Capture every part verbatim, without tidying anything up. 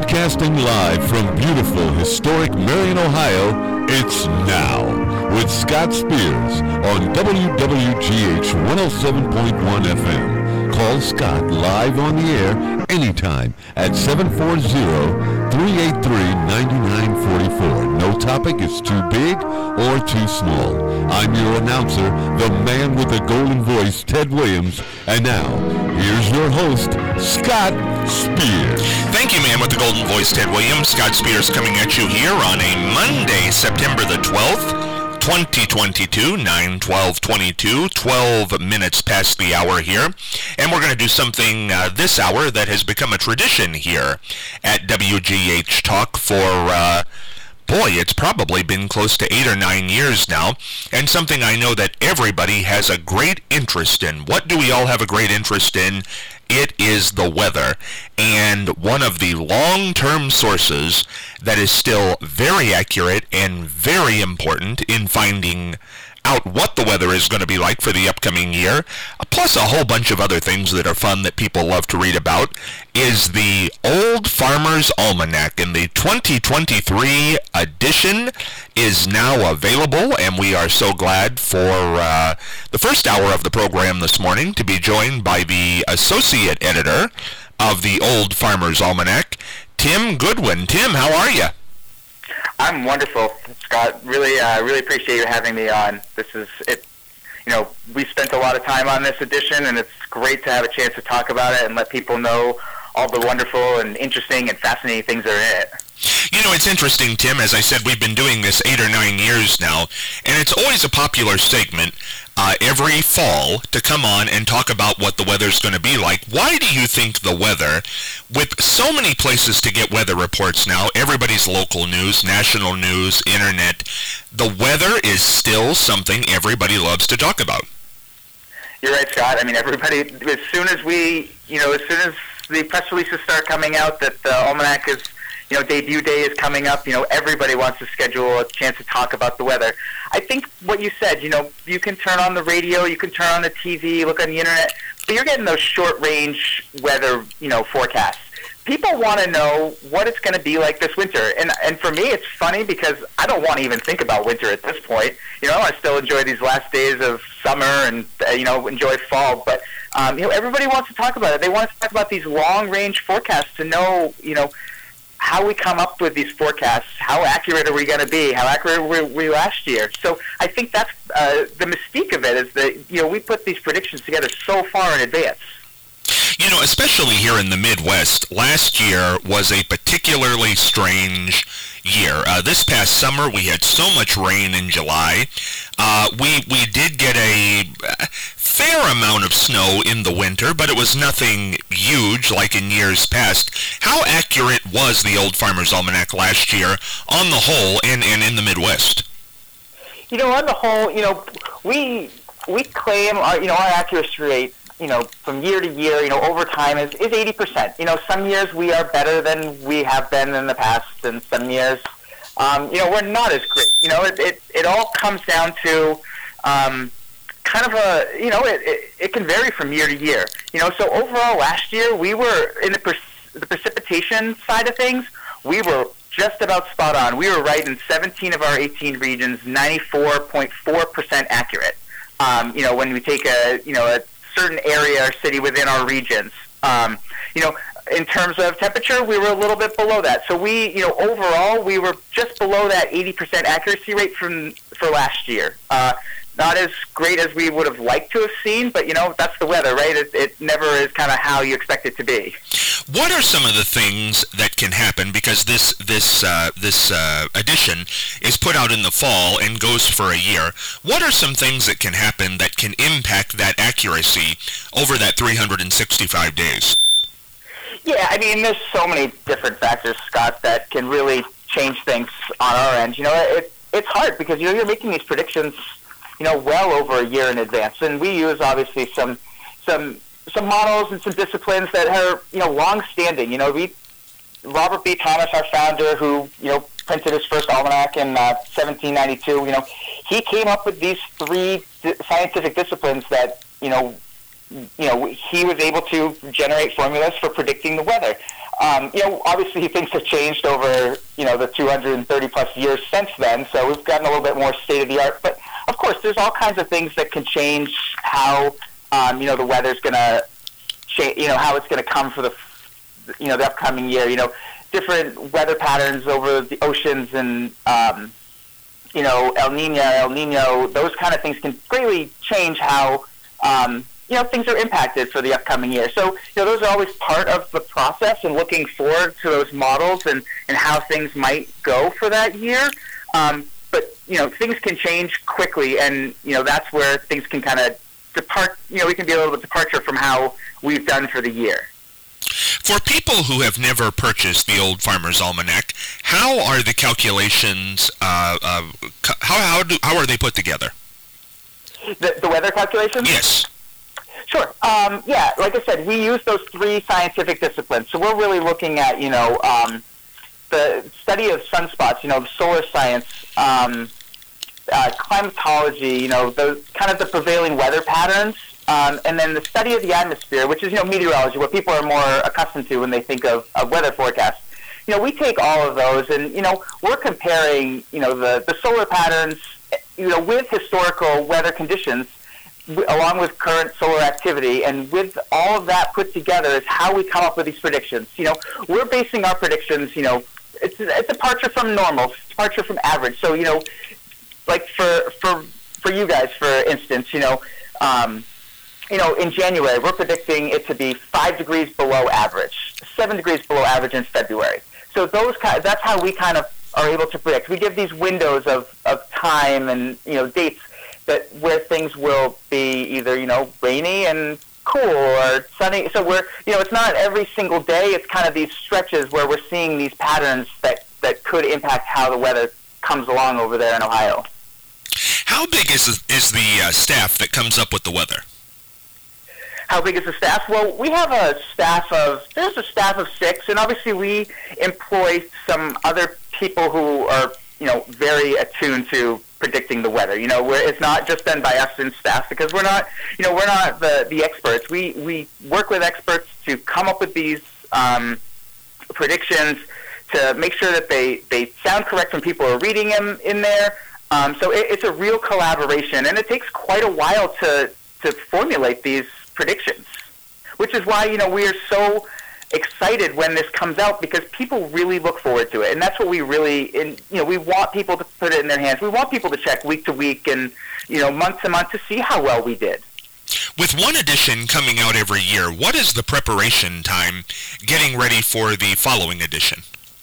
Broadcasting live from beautiful, historic Marion, Ohio, it's Now with Scott Spears on W W G H one oh seven point one F M. Call Scott live on the air anytime at seven four zero, three eight three, nine nine four four. No topic is too big or too small. I'm your announcer, the man with the golden voice, Ted Williams. And now, here's your host, Scott Spears. Thank you, man with the golden voice, Ted Williams. Scott Spears coming at you here on a Monday, September the twelfth, twenty twenty-two, nine twelve twenty-two, twelve minutes past the hour here. And we're going to do something uh, this hour that has become a tradition here at W G H Talk for, uh, boy, it's probably been close to eight or nine years now, and something I know that everybody has a great interest in. What do we all have a great interest in? It is the weather. And one of the long-term sources that is still very accurate and very important in finding out what the weather is going to be like for the upcoming year, plus a whole bunch of other things that are fun that people love to read about, is the Old Farmer's Almanac. And the twenty twenty-three edition is now available, and we are so glad for uh, the first hour of the program this morning to be joined by the associate editor of the Old Farmer's Almanac, Tim Goodwin. Tim, how are you? I'm wonderful, Scott. Really, uh, really appreciate you having me on. This is it. You know, we spent a lot of time on this edition, and it's great to have a chance to talk about it and let people know all the wonderful and interesting and fascinating things that are in it. You know, it's interesting, Tim. As I said, we've been doing this eight or nine years now, and it's always a popular segment uh, every fall to come on and talk about what the weather's going to be like. Why do you think the weather, with so many places to get weather reports now, everybody's local news, national news, internet, the weather is still something everybody loves to talk about? You're right, Scott. I mean, everybody, as soon as we, you know, as soon as the press releases start coming out that the Almanac is, you know, debut day is coming up, you know, everybody wants to schedule a chance to talk about the weather. I think what you said, you know, you can turn on the radio, you can turn on the T V, look on the internet, but you're getting those short-range weather, you know, forecasts. People want to know what it's going to be like this winter. And and for me, it's funny because I don't want to even think about winter at this point. You know, I want to still enjoy these last days of summer and, uh, you know, enjoy fall. But, um, you know, everybody wants to talk about it. They want to talk about these long-range forecasts to know, you know, how we come up with these forecasts, how accurate are we going to be, how accurate were we last year. So I think that's uh, the mystique of it is that, you know, we put these predictions together so far in advance. You know, especially here in the Midwest, last year was a particularly strange year. Uh, this past summer, we had so much rain in July. Uh, we we did get a fair amount of snow in the winter, but it was nothing huge like in years past. How accurate was the Old Farmer's Almanac last year on the whole and, and in the Midwest? You know, on the whole, you know, we we claim our, you know, our accuracy rate, you know, from year to year, you know, over time is, is eighty percent. You know, some years we are better than we have been in the past, and some years, um, you know, we're not as great. You know, it it, it all comes down to um, kind of a, you know, it, it, it can vary from year to year. You know, so overall last year we were, in the, per- the precipitation side of things, we were just about spot on. We were right in seventeen of our eighteen regions, ninety-four point four percent accurate. Um, you know, when we take a, you know, a certain area or city within our regions. Um, you know, in terms of temperature, we were a little bit below that. So we, you know, overall, we were just below that eighty percent accuracy rate from for last year. Uh, not as great as we would have liked to have seen, but, you know, that's the weather, right? It, it never is kind of how you expect it to be. What are some of the things that can happen, because this this uh, this uh, edition is put out in the fall and goes for a year? What are some things that can happen that can impact that accuracy over that three hundred sixty-five days? Yeah, I mean, there's so many different factors, Scott, that can really change things on our end. You know, it it's hard because, you know, you're making these predictions, you know, well over a year in advance, and we use obviously some some. some models and some disciplines that are, you know, long-standing. You know, we, Robert B. Thomas, our founder, who, you know, printed his first almanac in uh, seventeen ninety-two, you know, he came up with these three di- scientific disciplines that, you know, you know, he was able to generate formulas for predicting the weather. Um, you know, obviously things have changed over, you know, the two hundred thirty plus years since then, so we've gotten a little bit more state-of-the-art. But, of course, there's all kinds of things that can change how, um, you know, the weather's going to change, you know, how it's going to come for the, you know, the upcoming year. You know, different weather patterns over the oceans and, um, you know, El Nino, El Nino, those kind of things can greatly change how, um, you know, things are impacted for the upcoming year. So, you know, those are always part of the process and looking forward to those models and, and how things might go for that year. Um, but, you know, things can change quickly, and, you know, that's where things can kind of depart, you know, we can be a little bit departure from how we've done for the year. For people who have never purchased the Old Farmer's Almanac, how are the calculations, uh, uh, how, how, do, how are they put together? The, the weather calculations? Yes. Sure. Um, yeah, like I said, we use those three scientific disciplines. So we're really looking at, you know, um, the study of sunspots, you know, solar science, um, uh, climatology, you know, the kind of the prevailing weather patterns, um, and then the study of the atmosphere, which is, you know, meteorology, what people are more accustomed to when they think of, of weather forecasts. You know, we take all of those, and, you know, we're comparing, you know, the, the solar patterns, you know, with historical weather conditions, along with current solar activity, and with all of that put together is how we come up with these predictions. You know, we're basing our predictions, you know, it's a departure from normal, departure from average. So, you know, like for for for you guys, for instance, you know, um, you know, in January, we're predicting it to be five degrees below average, seven degrees below average in February. So those kind, that's how we kind of are able to predict. We give these windows of, of time and, you know, dates that where things will be either, you know, rainy and cool or sunny. So we're, you know, it's not every single day. It's kind of these stretches where we're seeing these patterns that, that could impact how the weather comes along over there in Ohio. How big is the, is the uh, staff that comes up with the weather? How big is the staff? Well, we have a staff of, there's a staff of six, and obviously we employ some other people who are, you know, very attuned to predicting the weather. You know, where it's not just done by us and staff, because we're not, you know, we're not the, the experts. We we work with experts to come up with these um, predictions to make sure that they, they sound correct when people are reading them in there. Um, so it, it's a real collaboration, and it takes quite a while to to formulate these predictions, which is why, you know, we are so excited when this comes out, because people really look forward to it, and that's what we really, in, you know, we want people to put it in their hands. We want people to check week to week and, you know, month to month to see how well we did. With one edition coming out every year, what is the preparation time getting ready for the following edition?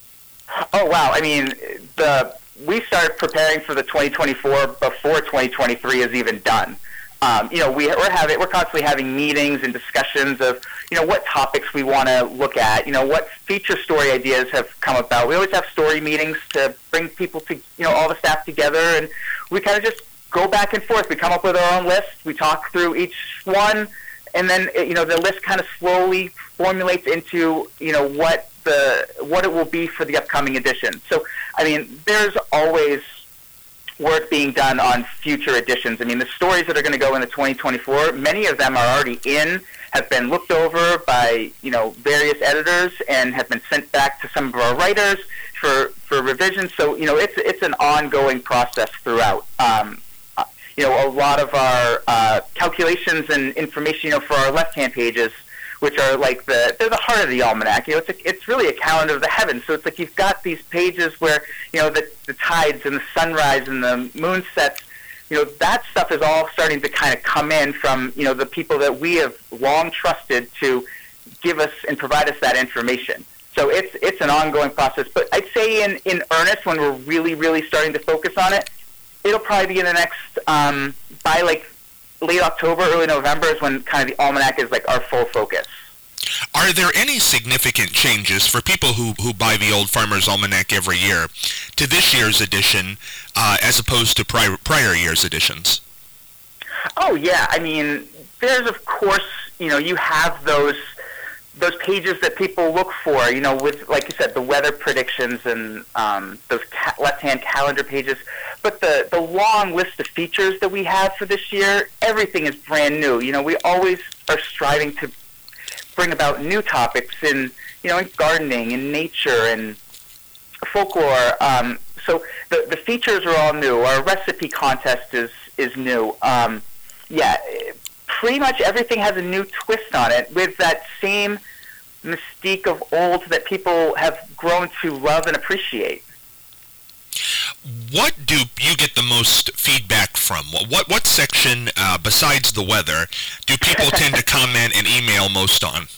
Oh wow! I mean, the we started preparing for the twenty twenty-four before twenty twenty-three is even done. Um, you know, we, we're having, we're constantly having meetings and discussions of, you know, what topics we want to look at, you know, what feature story ideas have come about. We always have story meetings to bring people to, you know, all the staff together, and we kind of just go back and forth. We come up with our own list. We talk through each one, and then, you know, the list kind of slowly formulates into, you know, what the, what it will be for the upcoming edition. So, I mean, there's always work being done on future editions. I mean, the stories that are going to go into twenty twenty-four, many of them are already in, have been looked over by, you know, various editors, and have been sent back to some of our writers for, for revisions. So, you know, it's it's an ongoing process throughout. Um, uh, you know, a lot of our uh, calculations and information, you know, for our left-hand pages, which are like the, they're the heart of the almanac. You know, it's a, it's really a calendar of the heavens. So it's like you've got these pages where, you know, the, the tides and the sunrise and the moon sets, you know, that stuff is all starting to kind of come in from, you know, the people that we have long trusted to give us and provide us that information. So it's it's an ongoing process. But I'd say in, in earnest, when we're really, really starting to focus on it, it'll probably be in the next, um, by like, late October, early November is when kind of the almanac is like our full focus. Are there any significant changes for people who, who buy the Old Farmer's Almanac every year to this year's edition uh, as opposed to prior, prior year's editions? Oh, yeah. I mean, there's, of course, you know, you have those those pages that people look for, you know, with, like you said, the weather predictions and um, those ca- left-hand calendar pages. But the, the long list of features that we have for this year, everything is brand new. You know, we always are striving to bring about new topics in, you know, in gardening and nature and folklore. Um, so the the features are all new. Our recipe contest is is new. Um, yeah, pretty much everything has a new twist on it with that same mystique of old that people have grown to love and appreciate. What do you get the most feedback from? What what section, uh, besides the weather, do people tend to comment and email most on?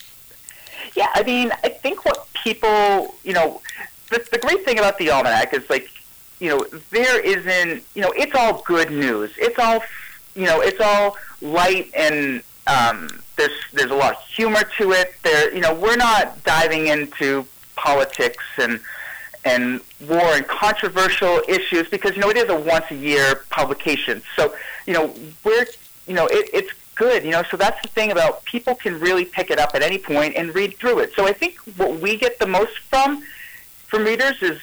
Yeah, I mean, I think what people, you know, the, the great thing about the Almanac is, like, you know, there isn't, you know, it's all good news. It's all, you know, it's all light and um, there's there's a lot of humor to it. There, you know, we're not diving into politics and and war and controversial issues because, you know, it is a once-a-year publication. So, you know, we're, you know, it, it's good, you know, so that's the thing about people can really pick it up at any point and read through it. So I think what we get the most from, from readers is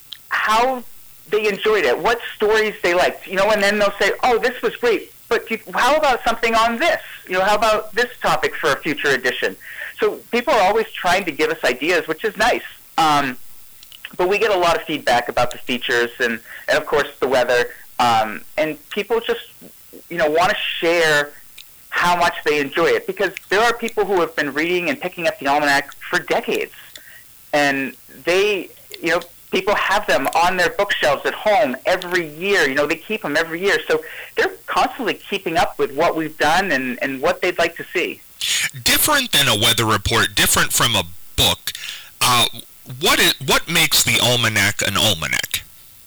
how they enjoyed it, what stories they liked, you know, and then they'll say, oh, this was great, but you, how about something on this? You know, how about this topic for a future edition? So people are always trying to give us ideas, which is nice. Um, But we get a lot of feedback about the features and, and of course, the weather. Um, and people just, you know, want to share how much they enjoy it because there are people who have been reading and picking up the Almanac for decades. And they, you know, people have them on their bookshelves at home every year. You know, they keep them every year. So they're constantly keeping up with what we've done and, and what they'd like to see. Different than a weather report, different from a book. Uh, What is what makes the Almanac an almanac?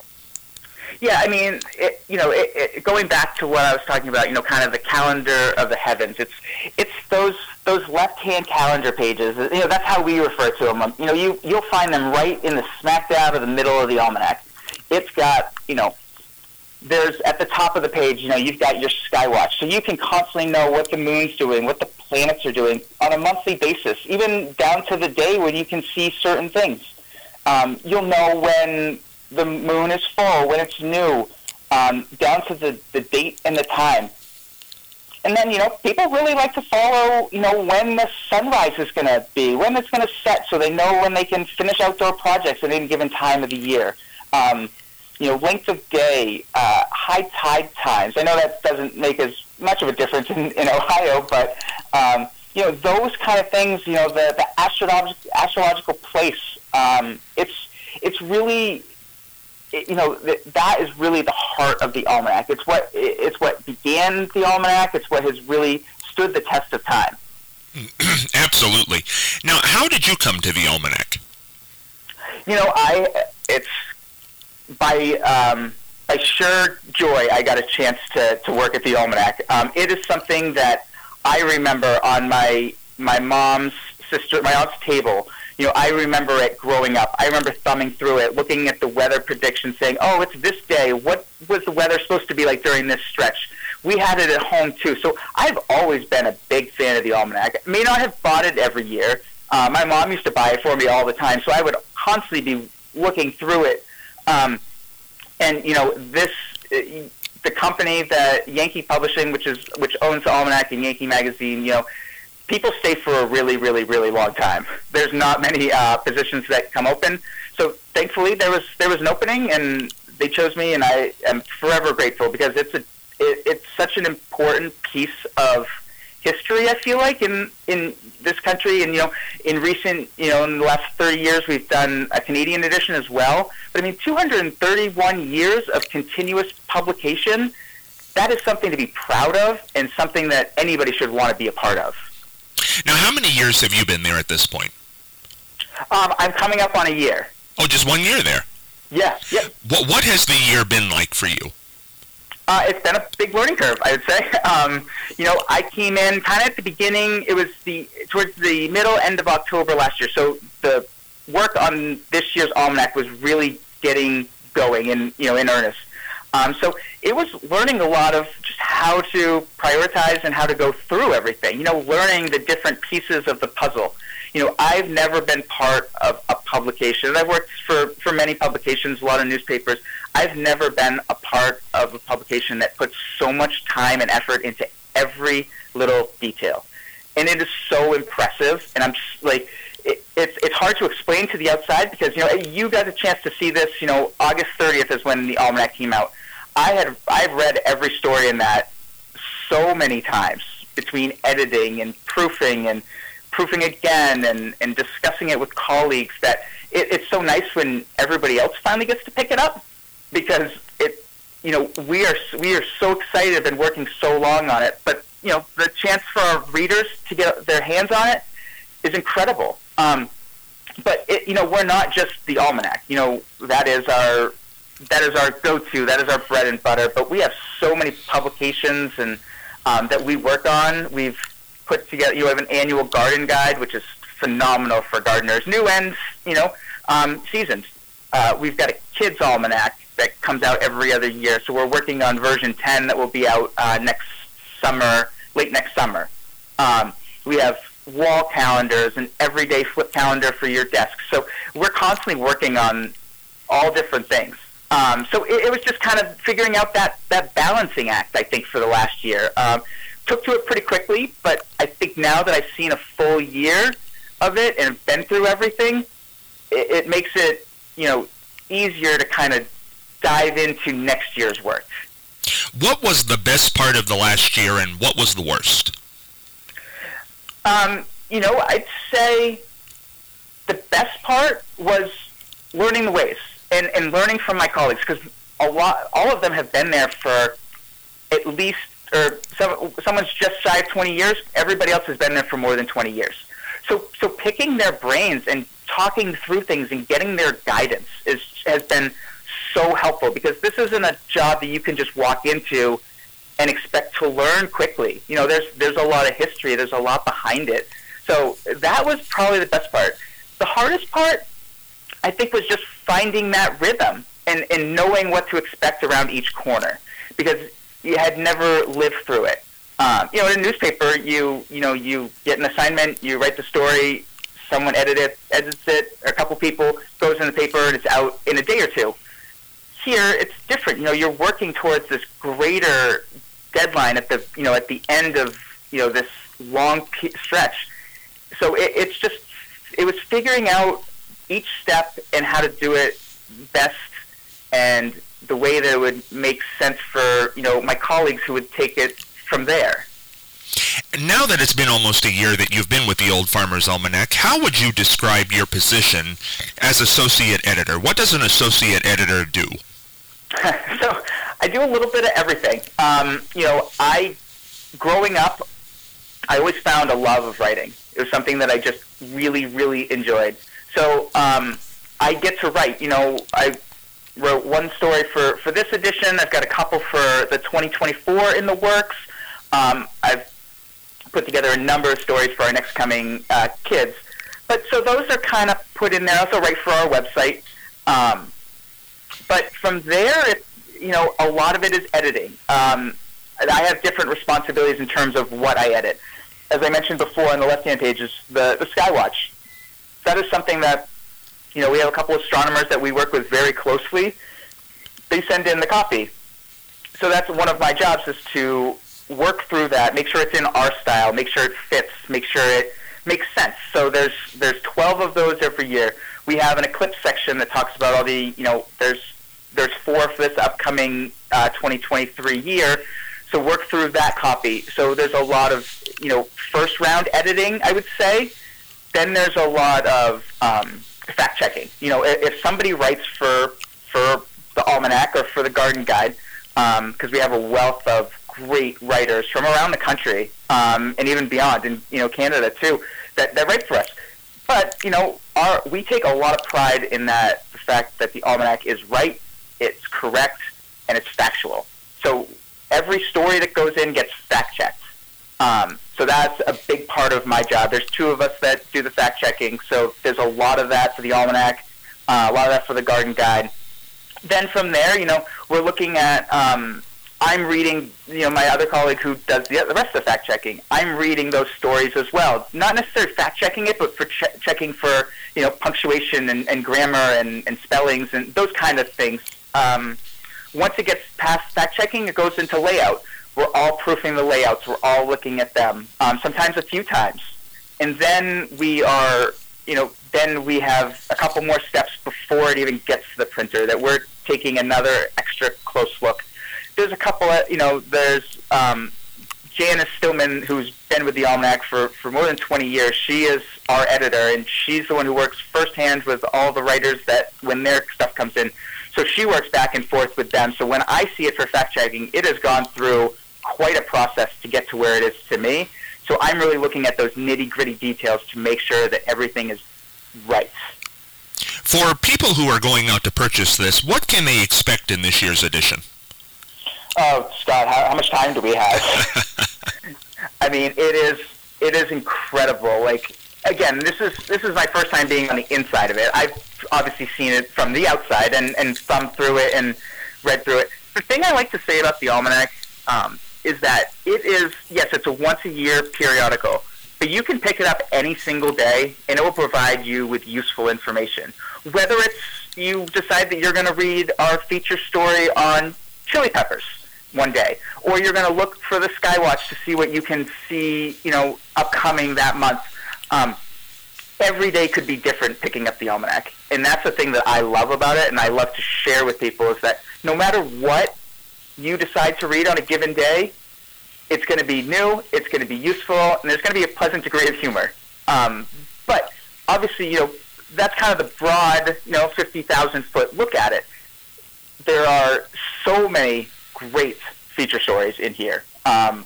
Yeah, I mean, it, you know, it, it, going back to what I was talking about, you know, kind of the calendar of the heavens. It's it's those those left-hand calendar pages. You know, that's how we refer to them. You know, you you'll find them right in the smack dab of the middle of the almanac. It's got, you know, there's at the top of the page, you know, you've got your Skywatch, so you can constantly know what the moon's doing, what the planets are doing on a monthly basis, even down to the day when you can see certain things. Um, you'll know when the moon is full, when it's new, um, down to the, the date and the time. And then, you know, people really like to follow, you know, when the sunrise is going to be, when it's going to set, so they know when they can finish outdoor projects at any given time of the year. Um, you know, length of day, uh, high tide times. I know that doesn't make as much of a difference in, in Ohio, but, um, you know, those kind of things, you know, the, the astrolog- astrological place, um, it's it's really, it, you know, th- that is really the heart of the Almanac. It's what, it's what began the Almanac. It's what has really stood the test of time. Absolutely. Now, how did you come to the Almanac? You know, I, it's, By um, by sheer joy, I got a chance to, to work at the Almanac. Um, it is something that I remember on my my mom's sister, my aunt's table. You know, I remember it growing up. I remember thumbing through it, looking at the weather predictions, saying, "Oh, it's this day. What was the weather supposed to be like during this stretch?" We had it at home too, so I've always been a big fan of the Almanac. I may not have bought it every year. Uh, my mom used to buy it for me all the time, so I would constantly be looking through it. Um, and you know, this uh, the company that Yankee Publishing, which is which owns the Almanac and Yankee Magazine, you know, people stay for a really, really, really long time. There's not many uh, positions that come open, so thankfully there was there was an opening, and they chose me, and I am forever grateful because it's a it, it's such an important piece of history, I feel like, in, in this country. And, you know, in recent, you know, in the last thirty years, we've done a Canadian edition as well. But, I mean, two hundred thirty-one years of continuous publication, that is something to be proud of and something that anybody should want to be a part of. Now, how many years have you been there at this point? Um, I'm coming up on a year. Oh, just one year there? Yeah, yeah. What, what has the year been like for you? Uh, it's been a big learning curve, I would say. Um, you know, I came in kind of at the beginning. It was the towards the middle, end of October last year. So the work on this year's Almanac was really getting going in, you know, in earnest. Um, so it was learning a lot of just how to prioritize and how to go through everything. You know, learning the different pieces of the puzzle. You know, I've never been part of a publication. I've worked for, for many publications, a lot of newspapers. I've never been a part of a publication that puts so much time and effort into every little detail. and it is so impressive. And I'm just, like, it, it's it's hard to explain to the outside because, you know, you got a chance to see this. You know, August thirtieth is when the Almanac came out. I had I've read every story in that so many times between editing and proofing and proofing again and, and discussing it with colleagues that it, it's so nice when everybody else finally gets to pick it up because it, you know, we are we are so excited, been working so long on it, but, you know, the chance for our readers to get their hands on it is incredible. Um, but, it, you know, we're not just the Almanac. You know, that is our that is our go-to, that is our bread and butter, but we have so many publications and um, that we work on. We've put together, you know, have an annual garden guide, which is phenomenal for gardeners, new and, you know, um, seasoned. Uh, we've got a kids almanac that comes out every other year, so we're working on version ten that will be out uh, next summer, late next summer. Um, we have wall calendars, an everyday flip calendar for your desk. So we're constantly working on all different things. Um, so it, it was just kind of figuring out that, that balancing act, I think, for the last year. Um, took to it pretty quickly, but I think now that I've seen a full year of it and been through everything, it, it makes it, you know, easier to kind of dive into next year's work. What was the best part of the last year and what was the worst? Um, you know, I'd say the best part was learning the ways and, and learning from my colleagues because a lot, all of them have been there for at least, or some, someone's just shy of twenty years. Everybody else has been there for more than twenty years. So, so picking their brains and talking through things and getting their guidance is has been so helpful because this isn't a job that you can just walk into and expect to learn quickly. You know, there's there's a lot of history, there's a lot behind it. So that was probably the best part. The hardest part, I think, was just finding that rhythm and, and knowing what to expect around each corner because you had never lived through it. Um, you know, in a newspaper, you you know, you get an assignment, you write the story, someone edit it, edits it, or a couple people, goes in the paper, and it's out in a day or two. Here, it's different. You know, you're working towards this greater deadline at the you know at the end of you know this long stretch. So it, it's just it was figuring out each step and how to do it best and the way that it would make sense for you know my colleagues who would take it from there. Now that it's been almost a year that you've been with the Old Farmer's Almanac, how would you describe your position as associate editor? What does an associate editor do? So I do a little bit of everything. Um, you know, I, growing up, I always found a love of writing. It was something that I just really, really enjoyed. So um, I get to write. You know, I wrote one story for, for this edition. I've got a couple for the twenty twenty-four in the works. Um, I've put together a number of stories for our next coming uh, kids. But so those are kind of put in there. I also write for our website. Um, but from there, it, you know, a lot of it is editing. Um, I have different responsibilities in terms of what I edit. As I mentioned before on the left-hand page is the, the Skywatch. That is something that, you know, we have a couple of astronomers that we work with very closely. They send in the copy. So that's one of my jobs is to work through that, make sure it's in our style, make sure it fits, make sure it makes sense. So there's there's twelve of those every year. We have an eclipse section that talks about all the, you know, there's there's four for this upcoming uh, twenty twenty-three year. So work through that copy. So there's a lot of, you know, first round editing, I would say. Then there's a lot of um, fact checking. You know, if, if somebody writes for for the Almanac or for the Garden Guide, because um, we have a wealth of great writers from around the country um, and even beyond, and you know Canada too, that, that write for us. But you know, our we take a lot of pride in that the fact that the Almanac is right, it's correct, and it's factual. So every story that goes in gets fact checked. Um, so that's a big part of my job. There's two of us that do the fact checking, so there's a lot of that for the Almanac, uh, a lot of that for the Garden Guide. Then from there, you know, we're looking at. Um, I'm reading, you know, my other colleague who does the, the rest of the fact-checking, I'm reading those stories as well. Not necessarily fact-checking it, but for ch- checking for, you know, punctuation and, and grammar and, and spellings and those kind of things. Um, once it gets past fact-checking, it goes into layout, we're all proofing the layouts. We're all looking at them, um, sometimes a few times. And then we are, you know, then we have a couple more steps before it even gets to the printer that we're taking another extra close look. There's a couple of, you know, there's um, Janice Stillman, who's been with the Almanac for, for more than twenty years. She is our editor, and she's the one who works firsthand with all the writers that when their stuff comes in. So she works back and forth with them. So when I see it for fact-checking, it has gone through quite a process to get to where it is to me. So I'm really looking at those nitty-gritty details to make sure that everything is right. For people who are going out to purchase this, what can they expect in this year's edition? Oh, Scott, how, how much time do we have? I mean, it is it is incredible. Like, again, this is this is my first time being on the inside of it. I've obviously seen it from the outside and, and thumbed through it and read through it. The thing I like to say about the Almanac um, is that it is, yes, it's a once-a-year periodical, but you can pick it up any single day, and it will provide you with useful information. Whether it's you decide that you're going to read our feature story on chili peppers one day, or you're going to look for the Skywatch to see what you can see, you know, upcoming that month. Um, every day could be different picking up the Almanac, and that's the thing that I love about it, and I love to share with people is that no matter what you decide to read on a given day, it's going to be new, it's going to be useful, and there's going to be a pleasant degree of humor. Um, but obviously, you know, that's kind of the broad, you know, fifty thousand foot look at it. There are so many great feature stories in here. Um,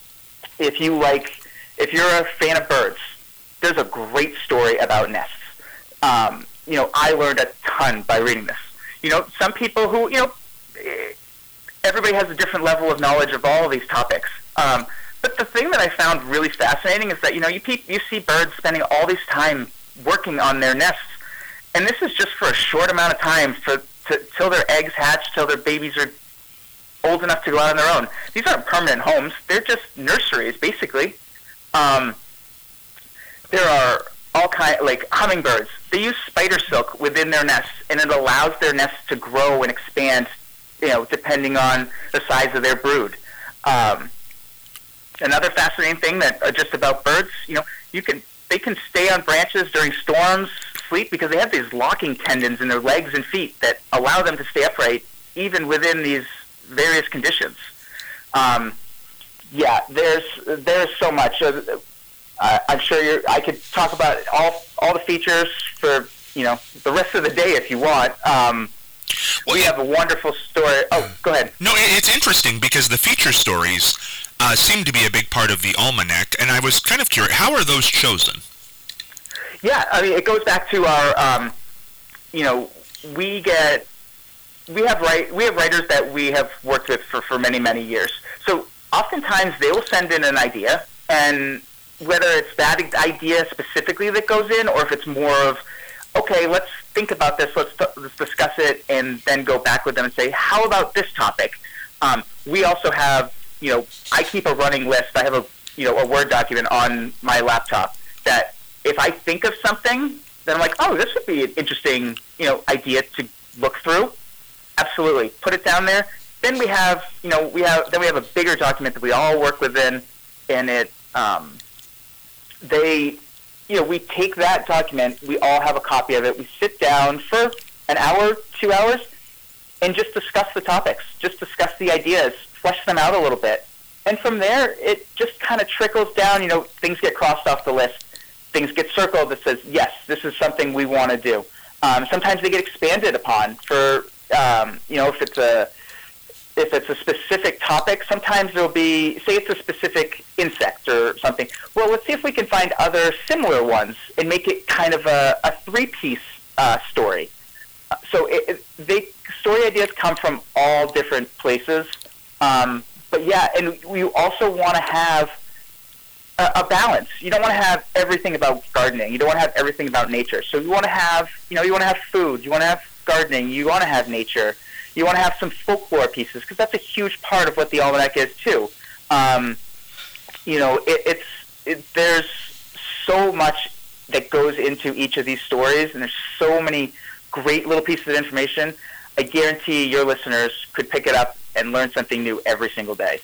if you like, if you're a fan of birds, there's a great story about nests. Um, you know, I learned a ton by reading this. You know, some people who, you know, everybody has a different level of knowledge of all of these topics. Um, but the thing that I found really fascinating is that, you know, you, pe- you see birds spending all this time working on their nests, and this is just for a short amount of time, for to, till their eggs hatch, till their babies are old enough to go out on their own. These aren't permanent homes. They're just nurseries, basically. Um, there are all kind like hummingbirds. They use spider silk within their nests, and it allows their nests to grow and expand, you know, depending on the size of their brood. Um, another fascinating thing that uh, just about birds, you know, you can they can stay on branches during storms, sleep, because they have these locking tendons in their legs and feet that allow them to stay upright even within these various conditions. Um, yeah, there's there's so much. Uh, I'm sure you're, I could talk about all all the features for, you know, the rest of the day if you want. Um, well, we yeah. have a wonderful story. Oh, go ahead. No, it's interesting because the feature stories uh, seem to be a big part of the Almanac, and I was kind of curious, how are those chosen? Yeah, I mean, it goes back to our, um, you know, we get, we have write, we have writers that we have worked with for, for many, many years. So oftentimes they will send in an idea, and whether it's that idea specifically that goes in, or if it's more of, okay, let's think about this, let's, let's discuss it, and then go back with them and say, how about this topic? Um, we also have, you know, I keep a running list. I have a, you know, a Word document on my laptop that if I think of something, then I'm like, oh, this would be an interesting, you know, idea to look through. Absolutely. Put it down there. Then we have, you know, we have, then we have a bigger document that we all work within, and it, um, they, you know, we take that document, we all have a copy of it, we sit down for an hour, two hours, and just discuss the topics, just discuss the ideas, flesh them out a little bit. And from there, it just kind of trickles down, you know, things get crossed off the list, things get circled that says, yes, this is something we want to do. Um, sometimes they get expanded upon for, um, you know, if it's a, if it's a specific topic, sometimes there'll be, say it's a specific insect or something. Well, let's see if we can find other similar ones and make it kind of a, a three-piece uh, story. So it, it, they, story ideas come from all different places. Um, but yeah, and you also want to have a, a balance. You don't want to have everything about gardening. You don't want to have everything about nature. So you want to have, you know, you want to have food. You want to have gardening. You want to have nature. You want to have some folklore pieces, because that's a huge part of what the Almanac is too. Um, you know, it, it's it, there's so much that goes into each of these stories, and there's so many great little pieces of information. I guarantee your listeners could pick it up and learn something new every single day.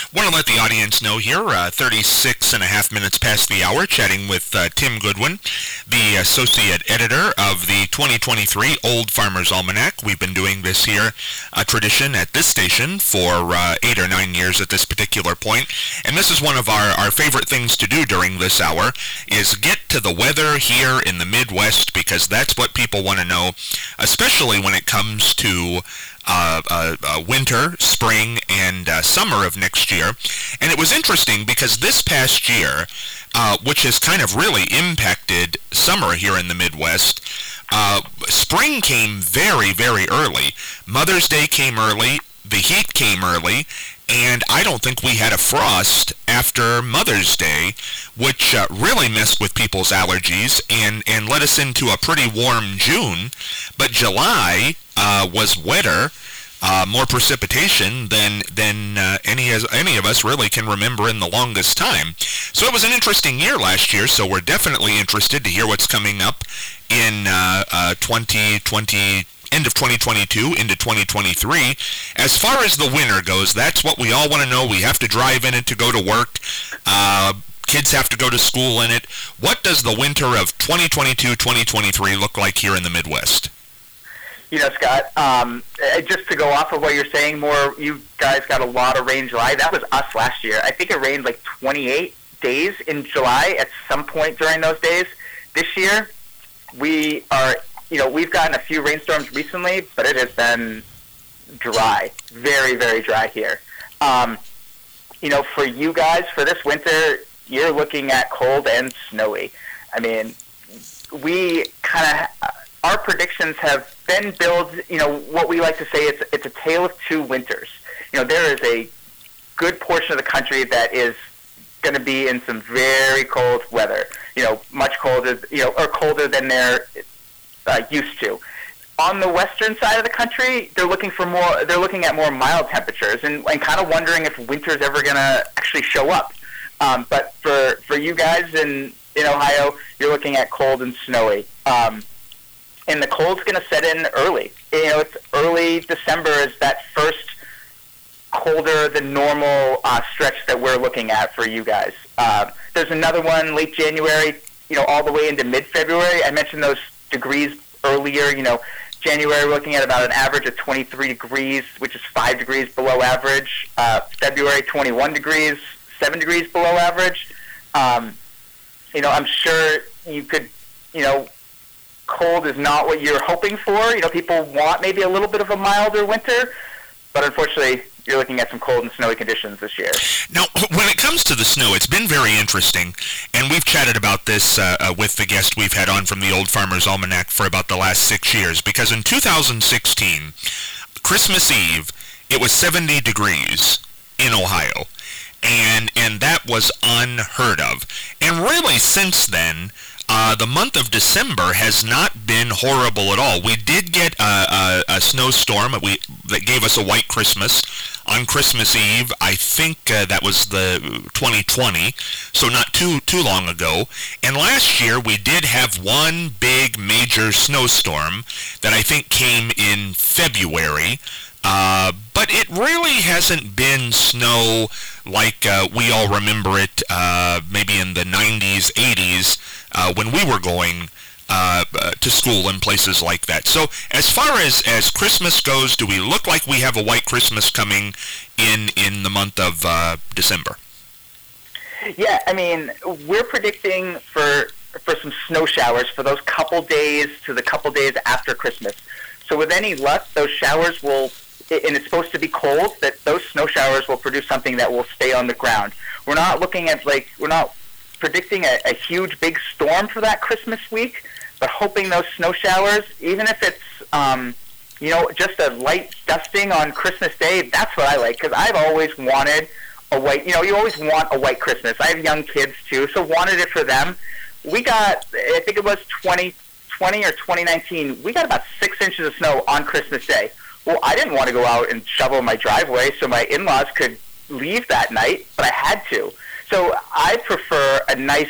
Want to let the audience know here, uh, thirty-six and a half minutes past the hour, chatting with uh, Tim Goodwin, the associate editor of the twenty twenty-three Old Farmer's Almanac. We've been doing this here, a tradition at this station for uh, eight or nine years at this particular point. And this is one of our, our favorite things to do during this hour, is get to the weather here in the Midwest, because that's what people want to know, especially when it comes to Uh, uh, uh, winter, spring, and uh, summer of next year. And it was interesting because this past year, uh, which has kind of really impacted summer here in the Midwest, uh, spring came very, very early. Mother's Day came early, the heat came early, and I don't think we had a frost after Mother's Day, which uh, really messed with people's allergies and, and led us into a pretty warm June. But July uh, was wetter, uh, more precipitation than than uh, any as any of us really can remember in the longest time. So it was an interesting year last year. So we're definitely interested to hear what's coming up in uh, uh, twenty twenty. End of twenty twenty-two into twenty twenty-three. As far as the winter goes, that's what we all want to know. We have to drive in it to go to work. Uh, kids have to go to school in it. What does the winter of twenty twenty-two twenty twenty-three look like here in the Midwest? You know, Scott, um, just to go off of what you're saying more, you guys got a lot of rain in July. That was us last year. I think it rained like twenty-eight days in July at some point during those days. This year, we are... You know, we've gotten a few rainstorms recently, but it has been dry, very, very dry here. Um, you know, for you guys, for this winter, you're looking at cold and snowy. I mean, we kind of, our predictions have been built, you know, what we like to say, it's, it's a tale of two winters. You know, there is a good portion of the country that is going to be in some very cold weather, you know, much colder, you know, or colder than they're Uh, used to. On the western side of the country, they're looking for more. They're looking at more mild temperatures, and, and kind of wondering if winter's ever going to actually show up. Um, but for for you guys in in Ohio, you're looking at cold and snowy, um, and the cold's going to set in early. You know, it's early December is that first colder than normal uh, stretch that we're looking at for you guys. Uh, there's another one late January, you know, all the way into mid-February. I mentioned those degrees earlier. You know, January we're looking at about an average of twenty-three degrees, which is five degrees below average. Uh, February, twenty-one degrees, seven degrees below average. Um, you know, I'm sure you could, you know, cold is not what you're hoping for. You know, people want maybe a little bit of a milder winter, but unfortunately, you're looking at some cold and snowy conditions this year. Now, when it comes to the snow, it's been very interesting, and we've chatted about this uh, uh, with the guest we've had on from the Old Farmer's Almanac for about the last six years, because in two thousand sixteen, Christmas Eve, it was seventy degrees in Ohio, and and that was unheard of. And really, since then, Uh, the month of December has not been horrible at all. We did get a, a, a snowstorm we, that gave us a white Christmas on Christmas Eve. I think uh, that was the twenty twenty, so not too too long ago. And last year we did have one big major snowstorm that I think came in February. Uh, but it really hasn't been snow like uh, we all remember it uh, maybe in the nineties, eighties, uh, when we were going uh, uh, to school and places like that. So as far as, as Christmas goes, do we look like we have a white Christmas coming in, in the month of uh, December? Yeah, I mean, we're predicting for for some snow showers for those couple days to the couple days after Christmas. So with any luck, those showers will, and it's supposed to be cold, that those snow showers will produce something that will stay on the ground. We're not looking at, like, we're not predicting a, a huge big storm for that Christmas week, but hoping those snow showers, even if it's, um, you know, just a light dusting on Christmas Day, that's what I like, because I've always wanted a white, you know, you always want a white Christmas. I have young kids, too, so wanted it for them. We got, I think it was twenty twenty or twenty nineteen, we got about six inches of snow on Christmas Day. Well, I didn't want to go out and shovel my driveway so my in-laws could leave that night, but I had to. So I prefer a nice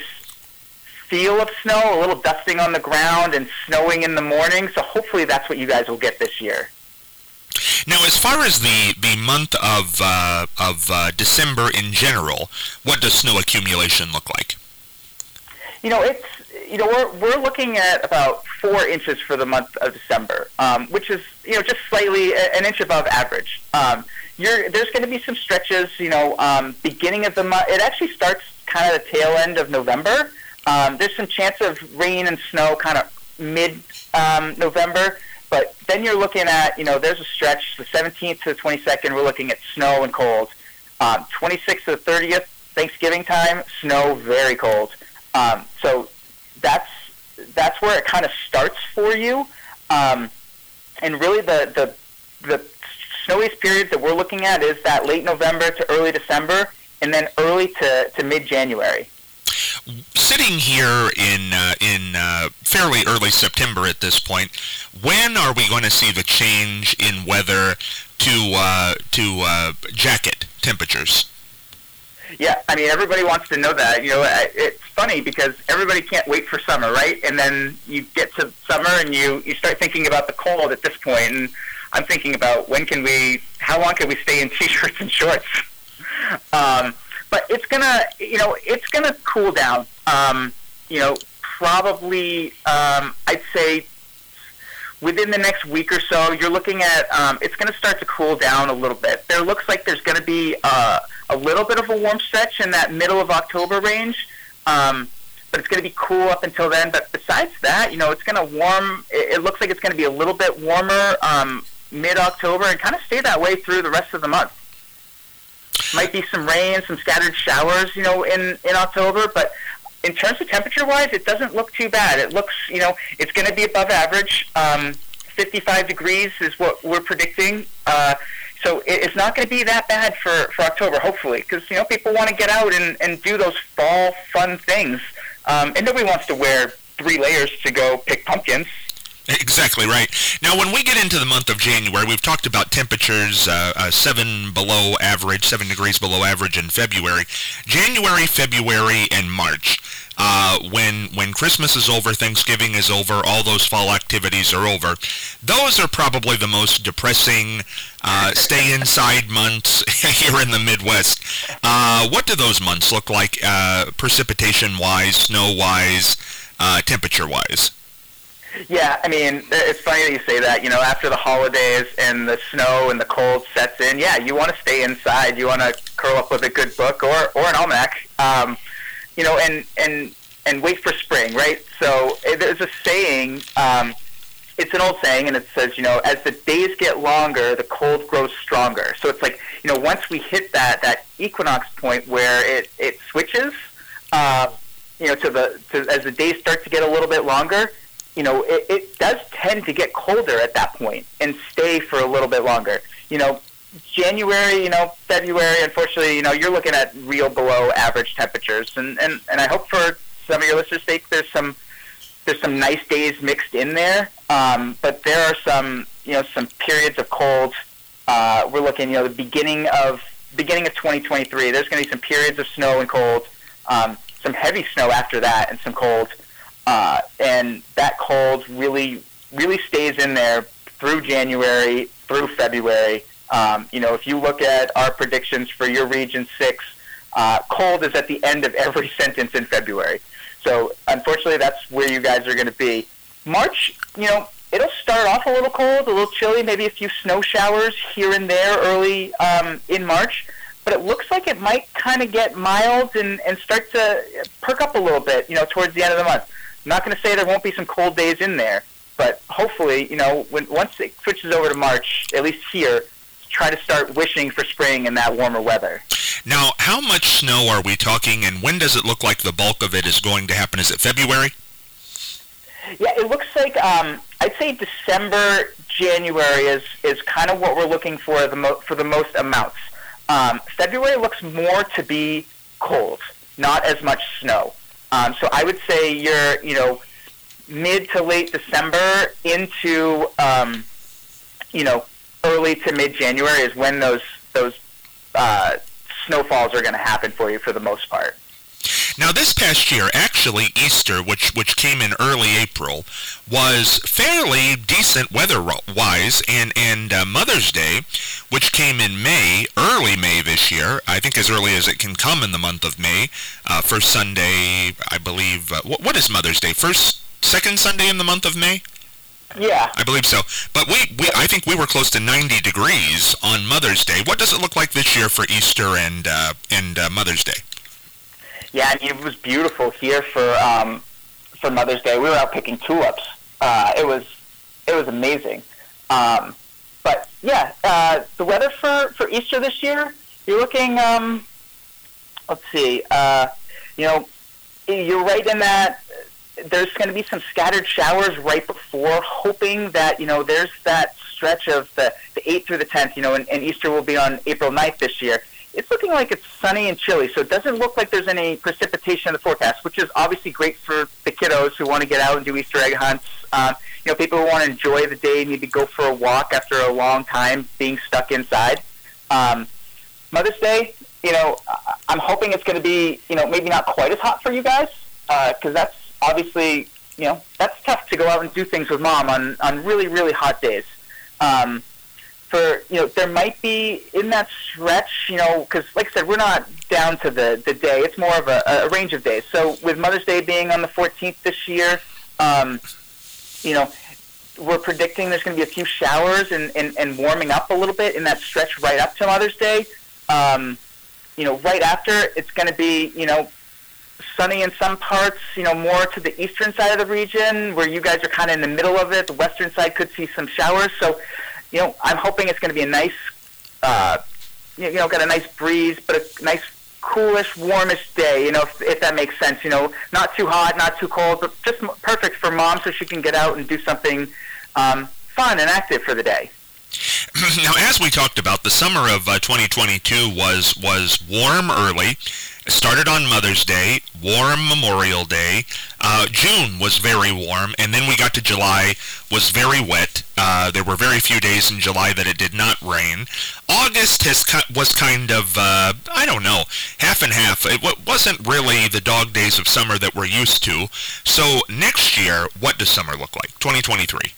feel of snow, a little dusting on the ground and snowing in the morning. So hopefully that's what you guys will get this year. Now, as far as the, the month of uh, of uh, December in general, what does snow accumulation look like? You know, it's you know we're we're looking at about four inches for the month of December, um, which is you know just slightly an inch above average. Um, you're, there's going to be some stretches. You know, um, beginning of the month, it actually starts kind of the tail end of November. Um, there's some chance of rain and snow kind of mid um, November. But then you're looking at, you know, there's a stretch, the seventeenth to the twenty-second, we're looking at snow and cold. Um, twenty-sixth to the thirtieth, Thanksgiving time, snow, very cold. Um, so that's that's where it kind of starts for you. Um, and really the, the, the snowiest period that we're looking at is that late November to early December, and then early to, to mid-January. Sitting here in uh, in uh, fairly early September at this point, when are we going to see the change in weather to uh, to uh, jacket temperatures? Yeah, I mean, everybody wants to know that. You know, it's funny because everybody can't wait for summer, right? And then you get to summer and you, you start thinking about the cold at this point. And I'm thinking about when can we, how long can we stay in t-shirts and shorts? Um, but it's gonna, you know, it's gonna cool down. Um, you know, probably, um, I'd say within the next week or so, you're looking at, um, it's going to start to cool down a little bit. There looks like there's going to be uh, a little bit of a warm stretch in that middle of October range, um, but it's going to be cool up until then. But besides that, you know, it's going to warm, it, it looks like it's going to be a little bit warmer um, mid-October and kind of stay that way through the rest of the month. Might be some rain, some scattered showers, you know, in, in October, but in terms of temperature-wise, it doesn't look too bad. It looks, you know, it's going to be above average. Um, fifty-five degrees is what we're predicting. Uh, so it, it's not going to be that bad for, for October, hopefully, because, you know, people want to get out and, and do those fall fun things. Um, and nobody wants to wear three layers to go pick pumpkins. Exactly right. Now, when we get into the month of January, we've talked about temperatures uh, uh, seven below average, seven degrees below average in February. January, February, and March. Uh, when when Christmas is over, Thanksgiving is over, all those fall activities are over. Those are probably the most depressing uh, stay inside months here in the Midwest. Uh, what do those months look like, uh, precipitation-wise, snow-wise, uh, temperature-wise? Yeah, I mean, it's funny that you say that. You know, after the holidays and the snow and the cold sets in, yeah, you want to stay inside. You want to curl up with a good book or, or an almanac, um, you know, and, and, and wait for spring, right? So there's a saying, um, it's an old saying, and it says, you know, as the days get longer, the cold grows stronger. So it's like, you know, once we hit that, that equinox point where it, it switches, uh, you know, to the to, as the days start to get a little bit longer, you know, it, it does tend to get colder at that point and stay for a little bit longer. You know, January, you know, February, unfortunately, you know, you're looking at real below average temperatures. And, and, and I hope for some of your listeners' sake there's some there's some nice days mixed in there. Um, but there are some, you know, some periods of cold. Uh, we're looking, you know, the beginning of beginning of twenty twenty-three. There's going to be some periods of snow and cold, um, some heavy snow after that, and some cold. Uh, and that cold really, really stays in there through January, through February. Um, you know, if you look at our predictions for your Region six, uh, cold is at the end of every sentence in February. So, unfortunately, that's where you guys are going to be. March, you know, it'll start off a little cold, a little chilly, maybe a few snow showers here and there early um, in March. But it looks like it might kind of get mild and, and start to perk up a little bit, you know, towards the end of the month. I'm not going to say there won't be some cold days in there, but hopefully, you know, when once it switches over to March, at least here, try to start wishing for spring and that warmer weather. Now, how much snow are we talking, and when does it look like the bulk of it is going to happen? Is it February? Yeah, it looks like, um, I'd say December, January is, is kind of what we're looking for the mo- for the most amounts. Um, February looks more to be cold, not as much snow. Um, so I would say you're, you know, mid to late December into, um, you know, early to mid-January is when those those uh, snowfalls are going to happen for you for the most part. Now, this past year, actually, Easter, which which came in early April, was fairly decent weather-wise, and, and uh, Mother's Day, which came in May, early May this year, I think as early as it can come in the month of May, uh, first Sunday, I believe, uh, what, what is Mother's Day? First, second Sunday in the month of May? Yeah. I believe so. But we, we I think we were close to ninety degrees on Mother's Day. What does it look like this year for Easter and, uh, and uh, Mother's Day? Yeah, I mean, it was beautiful here for um, for Mother's Day. We were out picking tulips. Uh, it was it was amazing. Um, but yeah, uh, the weather for, for Easter this year, you're looking. Um, let's see. Uh, you know, you're right in that there's going to be some scattered showers right before, hoping that you know there's that stretch of the, the eighth through the tenth. You know, and, and Easter will be on April ninth this year. It's looking like it's sunny and chilly, so it doesn't look like there's any precipitation in the forecast, which is obviously great for the kiddos who want to get out and do Easter egg hunts. Um, you know, people who want to enjoy the day, maybe go for a walk after a long time being stuck inside. Um, Mother's Day, you know, I'm hoping it's going to be, you know, maybe not quite as hot for you guys, because uh, that's obviously, you know, that's tough to go out and do things with mom on, on really, really hot days. Um, For, you know, there might be in that stretch, you know, because like I said, we're not down to the, the day. It's more of a, a range of days. So with Mother's Day being on the fourteenth this year, um, you know, we're predicting there's going to be a few showers and, and, and warming up a little bit in that stretch right up to Mother's Day. Um, you know, right after, it's going to be, you know, sunny in some parts, you know, more to the eastern side of the region where you guys are kind of in the middle of it. The western side could see some showers. So, you know, I'm hoping it's going to be a nice, uh, you know, got a nice breeze, but a nice, coolish, warmish day, you know, if, if that makes sense. You know, not too hot, not too cold, but just perfect for mom so she can get out and do something um, fun and active for the day. Now, as we talked about, the summer of uh, twenty twenty-two was was warm early. It started on Mother's Day, warm Memorial Day. Uh, June was very warm, and then we got to July, was very wet. Uh, there were very few days in July that it did not rain. August has was kind of, uh, I don't know, half and half. It w- wasn't really the dog days of summer that we're used to. So next year, what does summer look like? twenty twenty-three.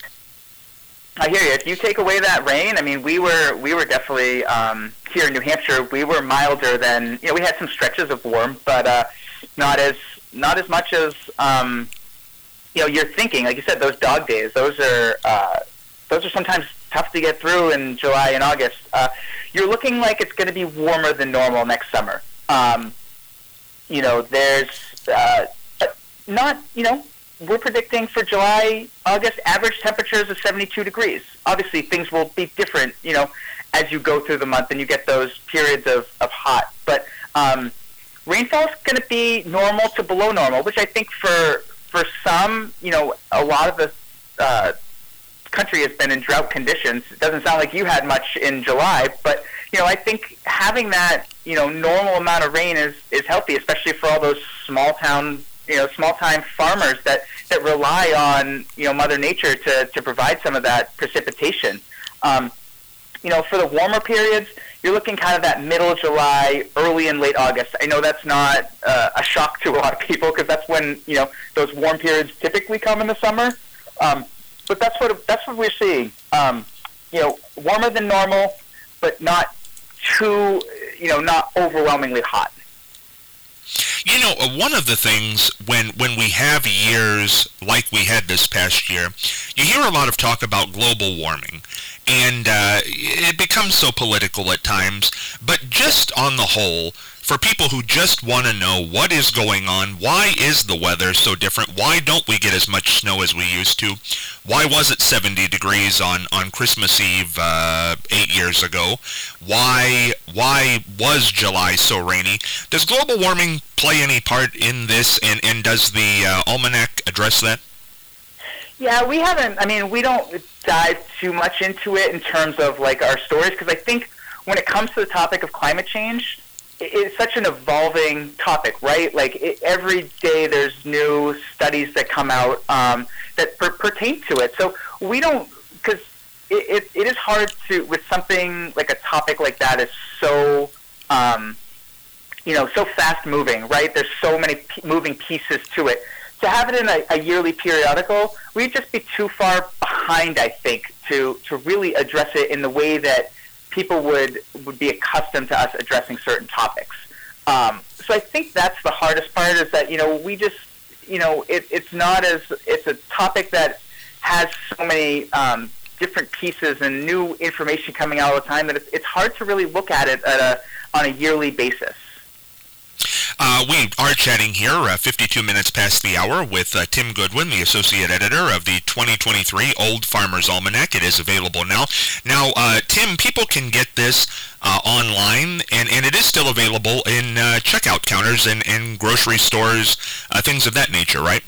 I hear you. If you take away that rain, I mean, we were we were definitely um, here in New Hampshire. We were milder than, you know, we had some stretches of warm, but uh, not as not as much as um, you know you're thinking. Like you said, those dog days, those are uh, those are sometimes tough to get through in July and August. Uh, you're looking like it's going to be warmer than normal next summer. Um, you know, there's uh, not you know. We're predicting for July, August, average temperatures of seventy-two degrees. Obviously, things will be different, you know, as you go through the month and you get those periods of, of hot. But um, rainfall is going to be normal to below normal, which I think for for some, you know, a lot of the uh, country has been in drought conditions. It doesn't sound like you had much in July, but, you know, I think having that, you know, normal amount of rain is, is healthy, especially for all those small town you know, small-time farmers that, that rely on, you know, Mother Nature to, to provide some of that precipitation. Um, you know, for the warmer periods, you're looking kind of that middle of July, early and late August. I know that's not uh, a shock to a lot of people because that's when, you know, those warm periods typically come in the summer. Um, but that's what that's what we're seeing. Um, you know, warmer than normal, but not too, you know, not overwhelmingly hot. You know, uh, one of the things when when we have years like we had this past year, you hear a lot of talk about global warming, and uh, it becomes so political at times, but just on the whole, for people who just want to know what is going on, why is the weather so different, why don't we get as much snow as we used to, why was it seventy degrees on, on Christmas Eve uh, eight years ago, why why was July so rainy? Does global warming play any part in this, and, and does the uh, almanac address that? Yeah, we haven't, I mean, we don't dive too much into it in terms of like our stories, because I think when it comes to the topic of climate change, it's such an evolving topic, right? Like it, every day there's new studies that come out um, that per- pertain to it. So we don't, because it, it, it is hard to, with something like a topic like that is so, um, you know, so fast moving, right? There's so many p- moving pieces to it. To have it in a, a yearly periodical, we'd just be too far behind, I think, to, to really address it in the way that people would, would be accustomed to us addressing certain topics. Um, so I think that's the hardest part, is that, you know, we just, you know, it, it's not as, it's a topic that has so many um, different pieces and new information coming out all the time that it's, it's hard to really look at it at a, on a yearly basis. Uh, we are chatting here uh, fifty-two minutes past the hour with uh, Tim Goodwin, the associate editor of the twenty twenty-three Old Farmer's Almanac. It is available now. Now, uh, Tim, people can get this uh, online, and, and it is still available in uh, checkout counters and, and grocery stores, uh, things of that nature, right?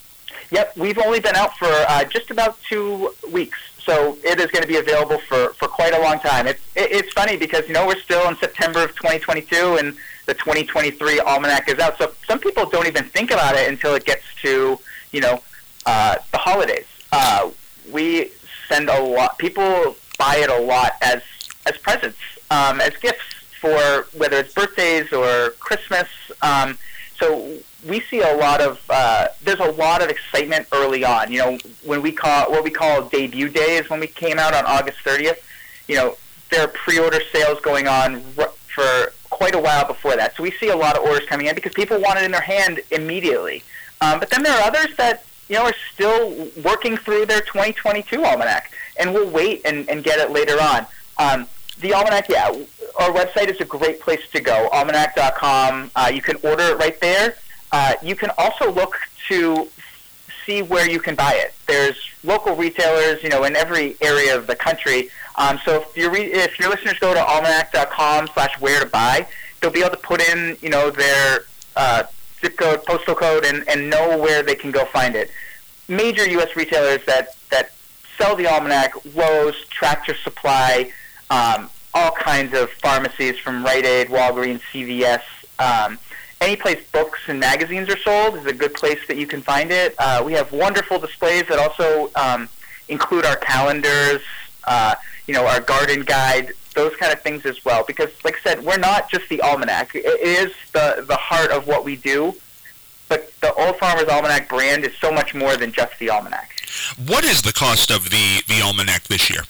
Yep, we've only been out for uh, just about two weeks, so it is going to be available for, for quite a long time. It's it, it's funny because, you know, we're still in September of twenty twenty-two, and the twenty twenty-three Almanac is out, so some people don't even think about it until it gets to, you know, uh, the holidays. Uh, we send a lot, people buy it a lot as as presents, um, as gifts for whether it's birthdays or Christmas. Um, so we see a lot of, uh, there's a lot of excitement early on. You know, when we call, what we call debut days, when we came out on August thirtieth, you know, there are pre-order sales going on r- for quite a while before that. So we see a lot of orders coming in because people want it in their hand immediately. Um, but then there are others that, you know, are still working through their twenty twenty-two Almanac, and will wait and, and get it later on. Um, the Almanac, yeah, our website is a great place to go, almanac dot com. Uh, you can order it right there. Uh, you can also look to see where you can buy it. There's local retailers, you know, in every area of the country. Um, so if your re- if your listeners go to almanac dot com slash where to buy, they'll be able to put in, you know, their uh, zip code, postal code, and, and know where they can go find it. Major U S retailers that, that sell the Almanac: Lowe's, Tractor Supply, um, all kinds of pharmacies from Rite Aid, Walgreens, C V S. Um, any place books and magazines are sold is a good place that you can find it. Uh, we have wonderful displays that also um, include our calendars, uh, you know, our garden guide, those kind of things as well. Because, like I said, we're not just the Almanac. It is the, the heart of what we do. But the Old Farmer's Almanac brand is so much more than just the Almanac. What is the cost of the, the Almanac this year?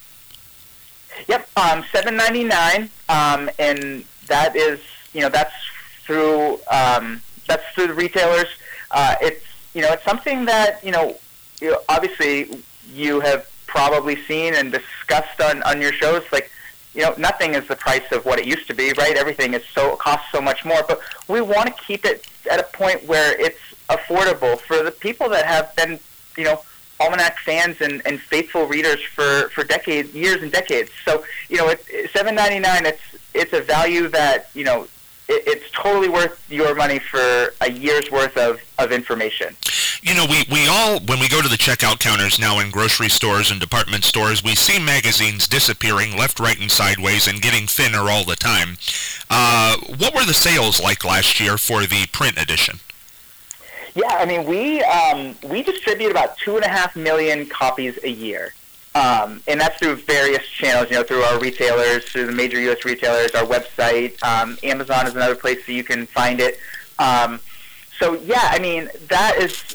Yep, um, seven ninety-nine, um, and that is, you know, that's through um, that's through the retailers. Uh, it's, you know, it's something that, you know, you know, obviously you have probably seen and discussed on, on your shows. Like, you know, nothing is the price of what it used to be, right? Everything is so costs so much more, but we want to keep it at a point where it's affordable for the people that have been, you know, Almanac fans and, and faithful readers for, for decades, years and decades. So, you know, it's seven ninety-nine. It's it's a value that, you know, it, it's totally worth your money for a year's worth of, of information. You know, we, we all, when we go to the checkout counters now in grocery stores and department stores, we see magazines disappearing left, right, and sideways and getting thinner all the time. Uh, what were the sales like last year for the print edition? Yeah, I mean, we um, we distribute about two and a half million copies a year, um, and that's through various channels. You know, through our retailers, through the major U S retailers, our website. Um, Amazon is another place that you can find it. Um, so yeah, I mean, that is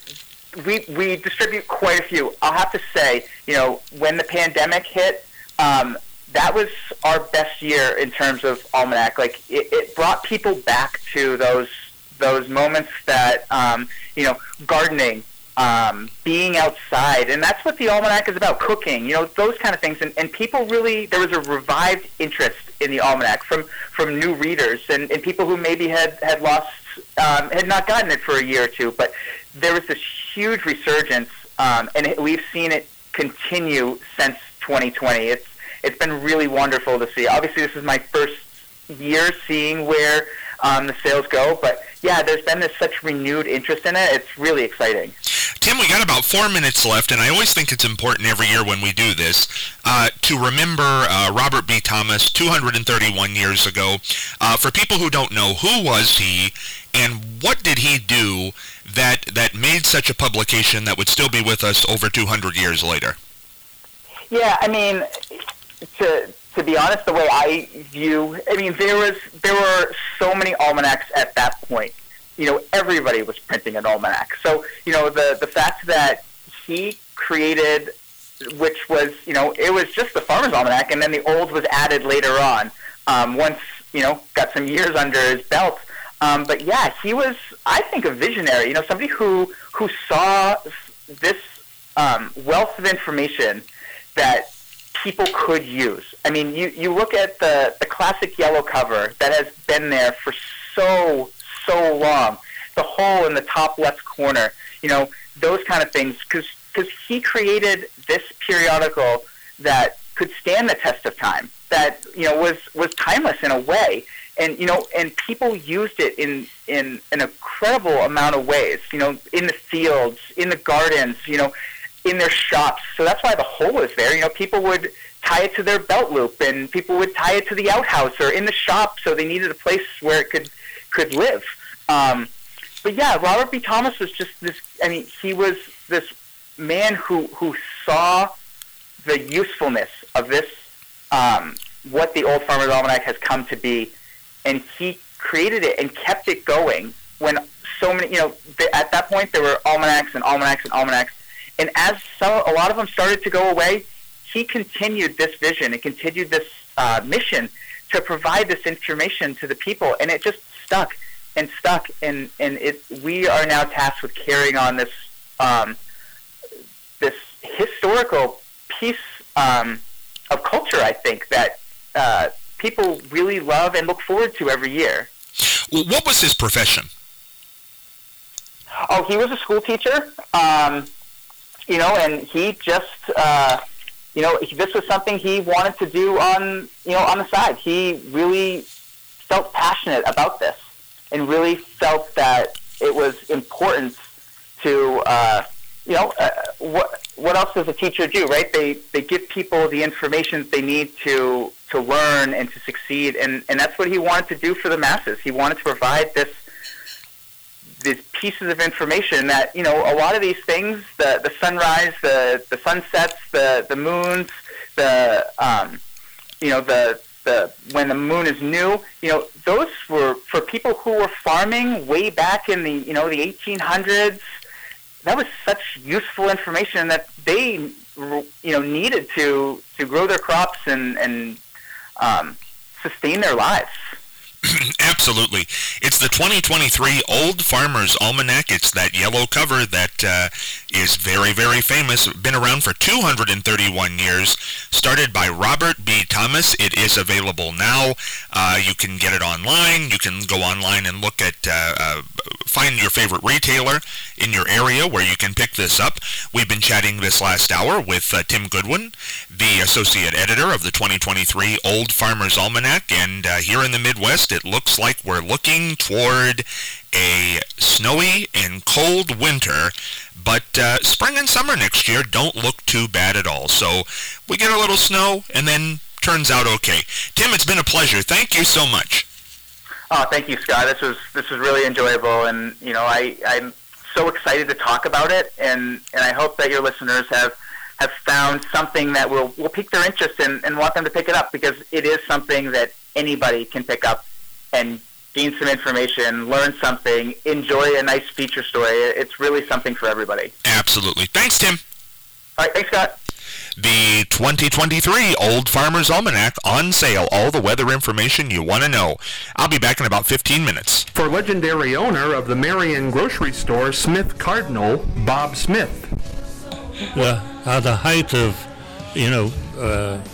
we we distribute quite a few. I'll have to say, you know, when the pandemic hit, um, that was our best year in terms of Almanac. Like, it, it brought people back to those. those moments that, um, you know, gardening, um, being outside, and that's what the Almanac is about, cooking, you know, those kind of things. And, and people really, there was a revived interest in the Almanac from, from new readers and, and people who maybe had, had lost, um, had not gotten it for a year or two. But there was this huge resurgence, um, and it, we've seen it continue since twenty twenty. It's It's been really wonderful to see. Obviously, this is my first year seeing where um, the sales go, but yeah, there's been this such renewed interest in it. It's really exciting. Tim, we got about four minutes left, and I always think it's important every year when we do this uh, to remember uh, Robert B. Thomas two hundred thirty-one years ago. Uh, for people who don't know, who was he, and what did he do that that made such a publication that would still be with us over two hundred years later? Yeah, I mean, to to be honest, the way I view, I mean, there was there were so many almanacs at that point. You know, everybody was printing an almanac. So, you know, the the fact that he created, which was, you know, it was just the Farmer's Almanac, and then the old was added later on, um, once, you know, got some years under his belt. Um, but yeah, he was, I think, a visionary. You know, somebody who who saw this um, wealth of information that people could use. I mean, you, you look at the, the classic yellow cover that has been there for so, so long, the hole in the top left corner, you know, those kind of things, because because he created this periodical that could stand the test of time, that, you know, was, was timeless in a way. And, you know, and people used it in, in an incredible amount of ways, you know, in the fields, in the gardens, you know, in their shops. So that's why the hole is there. You know, people would tie it to their belt loop, and people would tie it to the outhouse or in the shop, so they needed a place where it could could live. Um, but yeah, Robert B. Thomas was just this, I mean, he was this man who, who saw the usefulness of this, um, what the Old Farmer's Almanac has come to be, and he created it and kept it going when so many, you know, th- at that point there were almanacs and almanacs and almanacs, and as some, a lot of them started to go away, he continued this vision and continued this uh, mission to provide this information to the people, and it just stuck and stuck, and, and it, we are now tasked with carrying on this um, this historical piece um, of culture, I think, that uh, people really love and look forward to every year. What was his profession? Oh, he was a school teacher, um, you know, and he just, uh, you know, this was something he wanted to do on, you know, on the side. He really felt passionate about this and really felt that it was important to, uh, you know, uh, what what else does a teacher do, right? They they give people the information they need to to learn and to succeed, and, and that's what he wanted to do for the masses. He wanted to provide this these pieces of information that, you know, a lot of these things, the the sunrise, the the sunsets, the the moons, the um, you know, the the when the moon is new, you know, those were for people who were farming way back in the, you know, the eighteen hundreds. That was such useful information that they, you know, needed to, to grow their crops and, and um, sustain their lives. Absolutely. It's the twenty twenty-three Old Farmer's Almanac. It's that yellow cover that uh, is very, very famous. Been around for two hundred thirty-one years. Started by Robert B. Thomas. It is available now. Uh, you can get it online. You can go online and look at, uh, uh, find your favorite retailer in your area where you can pick this up. We've been chatting this last hour with uh, Tim Goodwin, the associate editor of the twenty twenty-three Old Farmer's Almanac, and uh, here in the Midwest, it looks like we're looking toward a snowy and cold winter, but uh, spring and summer next year don't look too bad at all. So we get a little snow, and then turns out okay. Tim, it's been a pleasure. Thank you so much. Oh, thank you, Scott. This was this was really enjoyable, and you know, I I'm so excited to talk about it, and, and I hope that your listeners have have found something that will will pique their interest and, and want them to pick it up, because it is something that anybody can pick up and gain some information, learn something, enjoy a nice feature story. It's really something for everybody. Absolutely. Thanks, Tim. All right, thanks, Scott. The twenty twenty-three Old Farmer's Almanac on sale. All the weather information you want to know. I'll be back in about fifteen minutes. For legendary owner of the Marion grocery store, Smith Cardinal, Bob Smith. Well, at the height of, you know, uh,